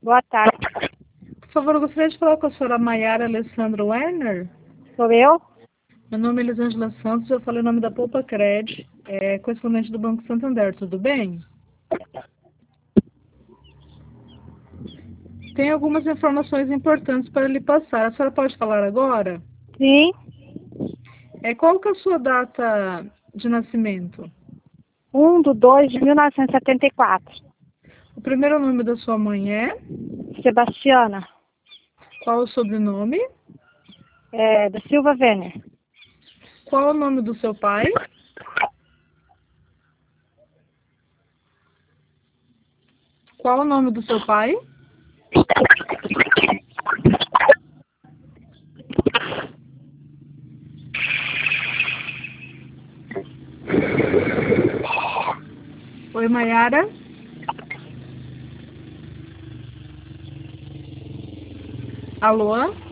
Boa tarde. Por favor, eu gostaria de falar com a senhora Maiara Alessandro Werner. Sou eu? Meu nome é Elisângela Santos, eu falo em nome da Poupa Cred, correspondente do Banco Santander, tudo bem? Tem algumas informações importantes para lhe passar. A senhora pode falar agora? Sim. Qual que é a sua data de nascimento? 1/2/1974. O primeiro nome da sua mãe é? Sebastiana. Qual o sobrenome? Da Silva Werner. Qual o nome do seu pai? Qual o nome do seu pai? Oi, Maiara? Alô?